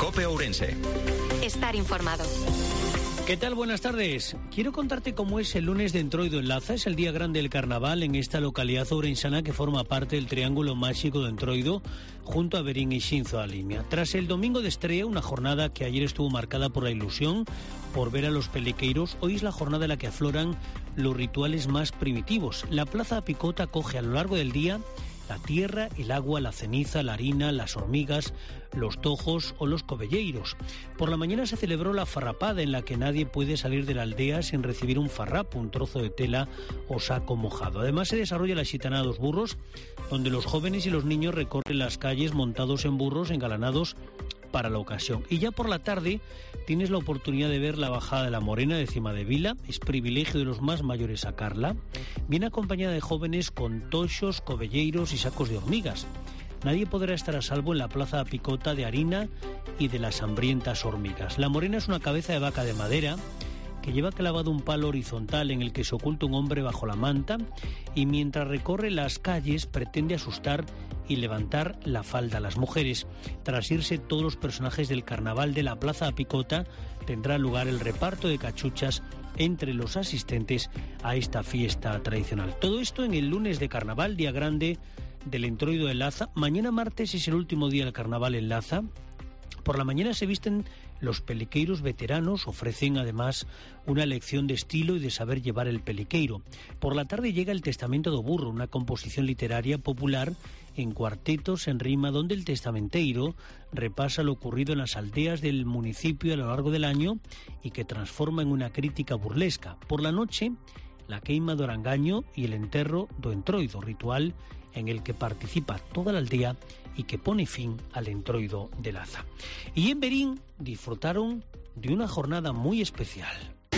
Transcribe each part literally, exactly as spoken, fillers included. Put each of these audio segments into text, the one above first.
COPE Ourense. Estar informado. ¿Qué tal? Buenas tardes. Quiero contarte cómo es el lunes de Entroido en Laza. Es el día grande del carnaval en esta localidad ourensana que forma parte del Triángulo Máxico de Entroido, junto a Verín y Xinzo a Limia. Tras el domingo de estrella, una jornada que ayer estuvo marcada por la ilusión, por ver a los peliqueiros, hoy es la jornada en la que afloran los rituales más primitivos. La Plaza Picota acoge a lo largo del día la tierra, el agua, la ceniza, la harina, las hormigas, los tojos o los covelleiros. Por la mañana se celebró la farrapada, en la que nadie puede salir de la aldea sin recibir un farrapo, un trozo de tela o saco mojado. Además se desarrolla la xitanada de los burros, donde los jóvenes y los niños recorren las calles montados en burros engalanados para la ocasión. Y ya por la tarde tienes la oportunidad de ver la bajada de la Morena de Cimadevila. Es privilegio de los más mayores sacarla. Viene acompañada de jóvenes con toxos, covelleiros y sacos de hormigas. Nadie podrá estar a salvo en la Plaza Picota de harina y de las hambrientas hormigas. La Morena es una cabeza de vaca de madera que lleva clavado un palo horizontal en el que se oculta un hombre bajo la manta, y mientras recorre las calles pretende asustar y levantar la falda a las mujeres. Tras irse todos los personajes del carnaval de la Plaza Picota, tendrá lugar el reparto de cachuchas entre los asistentes a esta fiesta tradicional. Todo esto en el lunes de carnaval, día grande del Entroido de Laza. Mañana martes es el último día del carnaval en Laza. Por la mañana se visten los peliqueiros veteranos, ofrecen además una lección de estilo y de saber llevar el peliqueiro. Por la tarde llega el Testamento do Burro, una composición literaria popular en cuartetos en rima, donde el testamenteiro repasa lo ocurrido en las aldeas del municipio a lo largo del año y que transforma en una crítica burlesca. Por la noche, la queima do Arangaño y el enterro do Entroido, ritual en el que participa toda la aldea y que pone fin al Entroido de Laza. Y en Verín disfrutaron de una jornada muy especial.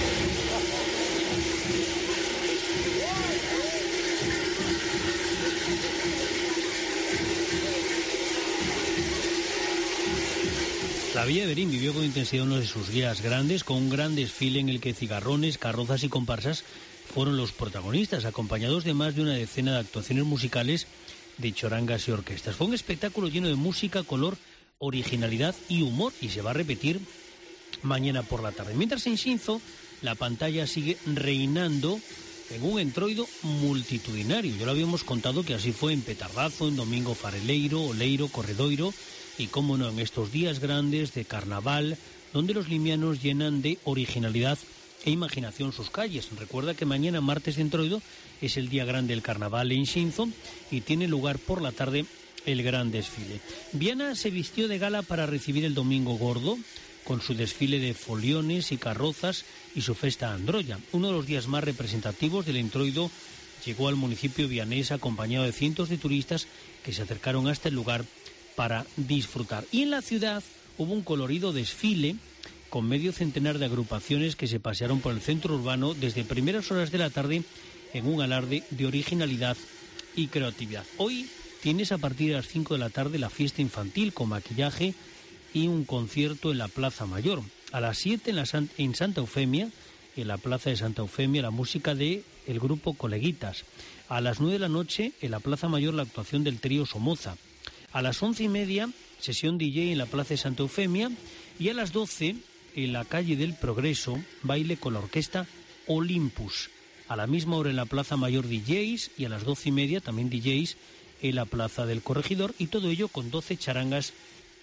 La Villa de Verín vivió con intensidad uno de sus días grandes, con un gran desfile en el que cigarrones, carrozas y comparsas fueron los protagonistas, acompañados de más de una decena de actuaciones musicales de chorangas y orquestas. Fue un espectáculo lleno de música, color, originalidad y humor, y se va a repetir mañana por la tarde. Mientras en Xinzo la pantalla sigue reinando en un entroido multitudinario. Ya lo habíamos contado que así fue en Petardazo, en Domingo Fareleiro, Oleiro, Corredoiro y, cómo no, en estos días grandes de carnaval, donde los limianos llenan de originalidad e imaginación sus calles. Recuerda que mañana, martes de Entroido, es el día grande del carnaval en Xinzo y tiene lugar por la tarde el gran desfile. Viana se vistió de gala para recibir el Domingo Gordo, con su desfile de foliones y carrozas y su festa androlla. Uno de los días más representativos del Entroido llegó al municipio vianés acompañado de cientos de turistas que se acercaron hasta el lugar para disfrutar. Y en la ciudad hubo un colorido desfile con medio centenar de agrupaciones que se pasearon por el centro urbano desde primeras horas de la tarde en un alarde de originalidad y creatividad. Hoy tienes a partir de las cinco de la tarde la fiesta infantil con maquillaje y un concierto en la Plaza Mayor. A las siete en, la San, en Santa Eufemia, en la Plaza de Santa Eufemia, la música del grupo Coleguitas. A las nueve de la noche en la Plaza Mayor la actuación del trío Somoza. A las once y media sesión D J en la Plaza de Santa Eufemia, y a las doce en la calle del Progreso, baile con la orquesta Olympus. A la misma hora en la Plaza Mayor D Js, y a las doce y media también D Js en la Plaza del Corregidor, y todo ello con doce charangas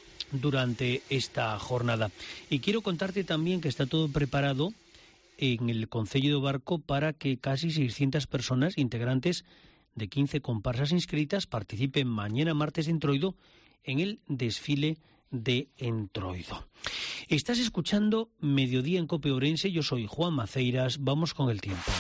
durante esta jornada. Y quiero contarte también que está todo preparado en el Concello de Barco para que casi seiscientas personas, integrantes de quince comparsas inscritas, participen mañana martes de Entroido en el desfile de Entroido. Estás escuchando Mediodía en COPE Ourense, yo soy Juan Maceiras, vamos con el tiempo.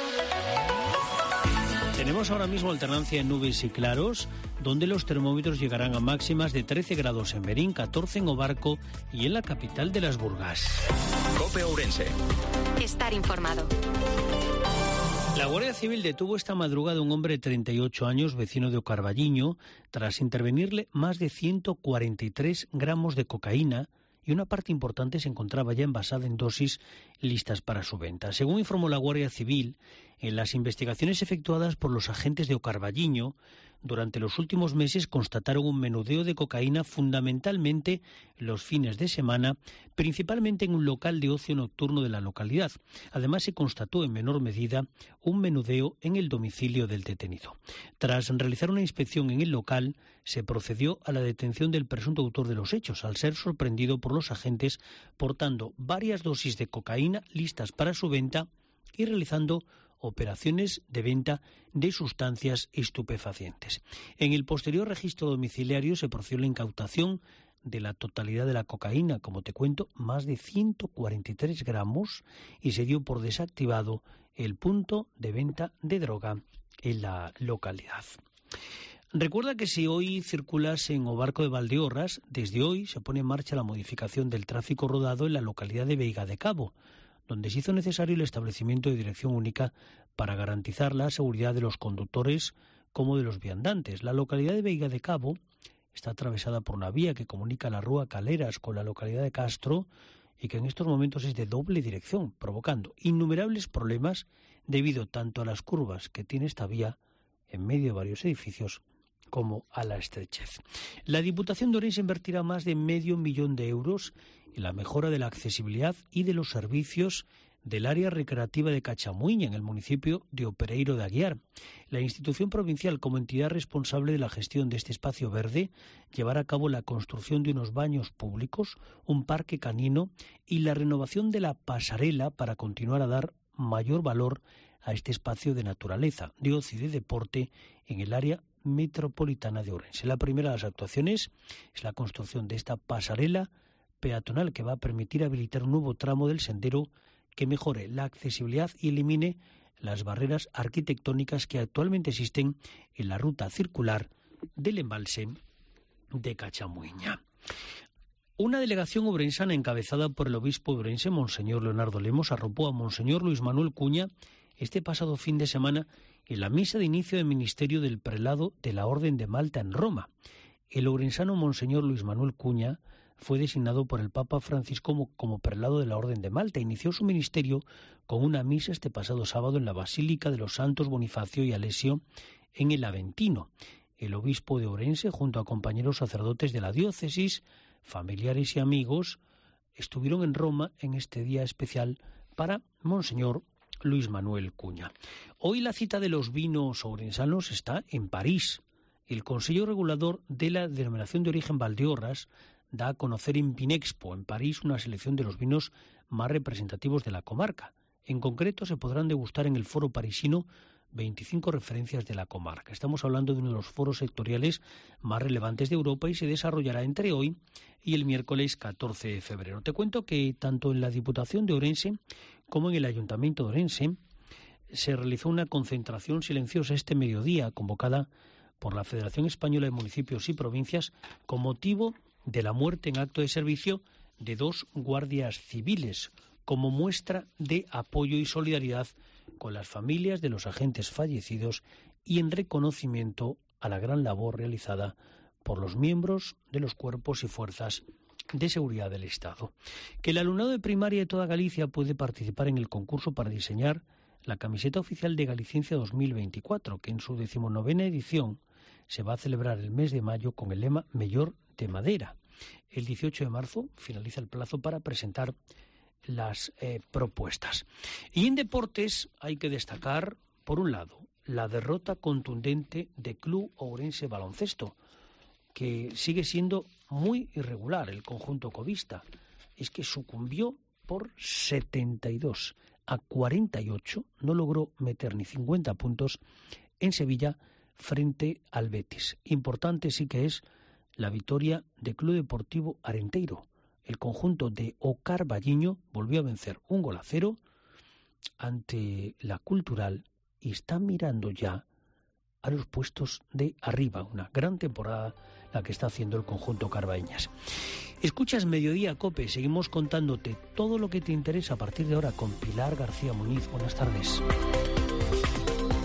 Tenemos ahora mismo alternancia en nubes y claros, donde los termómetros llegarán a máximas de trece grados en Verín, catorce en Obarco y en la capital de las Burgas. COPE Ourense. Estar informado. La Guardia Civil detuvo esta madrugada a un hombre de treinta y ocho años, vecino de Ocarballiño, tras intervenirle más de ciento cuarenta y tres gramos de cocaína, y una parte importante se encontraba ya envasada en dosis listas para su venta. Según informó la Guardia Civil, en las investigaciones efectuadas por los agentes de Ocarballiño, durante los últimos meses constataron un menudeo de cocaína fundamentalmente los fines de semana, principalmente en un local de ocio nocturno de la localidad. Además, se constató en menor medida un menudeo en el domicilio del detenido. Tras realizar una inspección en el local, se procedió a la detención del presunto autor de los hechos, al ser sorprendido por los agentes portando varias dosis de cocaína listas para su venta y realizando operaciones de venta de sustancias estupefacientes. En el posterior registro domiciliario se procedió a la incautación de la totalidad de la cocaína, como te cuento, más de ciento cuarenta y tres gramos, y se dio por desactivado el punto de venta de droga en la localidad. Recuerda que si hoy circulas en Obarco de Valdeorras, desde hoy se pone en marcha la modificación del tráfico rodado en la localidad de Veiga de Cabo, donde se hizo necesario el establecimiento de dirección única para garantizar la seguridad de los conductores como de los viandantes. La localidad de Veiga de Cabo está atravesada por una vía que comunica la Rúa Caleras con la localidad de Castro y que en estos momentos es de doble dirección, provocando innumerables problemas debido tanto a las curvas que tiene esta vía en medio de varios edificios como a la estrechez. La Diputación de Ourense invertirá más de medio millón de euros en la mejora de la accesibilidad y de los servicios del área recreativa de Cachamuiña, en el municipio de Opereiro de Aguiar. La institución provincial, como entidad responsable de la gestión de este espacio verde, llevará a cabo la construcción de unos baños públicos, un parque canino y la renovación de la pasarela para continuar a dar mayor valor a este espacio de naturaleza, de ocio y de deporte en el área metropolitana de Ourense. La primera de las actuaciones es la construcción de esta pasarela peatonal que va a permitir habilitar un nuevo tramo del sendero que mejore la accesibilidad y elimine las barreras arquitectónicas que actualmente existen en la ruta circular del embalse de Cachamuiña. Una delegación ourensana encabezada por el obispo de Ourense, Monseñor Leonardo Lemos, arropó a Monseñor Luis Manuel Cuña este pasado fin de semana en la misa de inicio del ministerio del prelado de la Orden de Malta en Roma. El ourensano Monseñor Luis Manuel Cuña fue designado por el Papa Francisco como, como prelado de la Orden de Malta. Inició su ministerio con una misa este pasado sábado en la Basílica de los Santos Bonifacio y Alesio en el Aventino. El obispo de Ourense, junto a compañeros sacerdotes de la diócesis, familiares y amigos, estuvieron en Roma en este día especial para Monseñor Luis Manuel Cuña. Hoy la cita de los vinos ourensanos está en París. El Consejo Regulador de la Denominación de Origen Valdeorras da a conocer en Vinexpo, en París, una selección de los vinos más representativos de la comarca. En concreto, se podrán degustar en el foro parisino veinticinco referencias de la comarca. Estamos hablando de uno de los foros sectoriales más relevantes de Europa y se desarrollará entre hoy y el miércoles catorce de febrero. Te cuento que tanto en la Diputación de Ourense como en el Ayuntamiento de Ourense se realizó una concentración silenciosa este mediodía convocada por la Federación Española de Municipios y Provincias con motivo de la muerte en acto de servicio de dos guardias civiles, como muestra de apoyo y solidaridad con las familias de los agentes fallecidos y en reconocimiento a la gran labor realizada por los miembros de los cuerpos y fuerzas de seguridad del Estado. Que el alumnado de primaria de toda Galicia puede participar en el concurso para diseñar la camiseta oficial de Galiciencia dos mil veinticuatro, que en su decimonovena edición se va a celebrar el mes de mayo con el lema Mellor de Madera. El dieciocho de marzo finaliza el plazo para presentar las eh, propuestas. Y en deportes hay que destacar, por un lado, la derrota contundente de Club Ourense Baloncesto, que sigue siendo muy irregular el conjunto covista. Es que sucumbió por setenta y dos a cuarenta y ocho, no logró meter ni cincuenta puntos en Sevilla frente al Betis. Importante sí que es la victoria del Club Deportivo Arenteiro. El conjunto de Ocar Valliño volvió a vencer un gol a cero ante la Cultural y está mirando ya a los puestos de arriba. Una gran temporada la que está haciendo el conjunto carbaeñas. Escuchas Mediodía Cope, seguimos contándote todo lo que te interesa a partir de ahora con Pilar García Muñiz. Buenas tardes.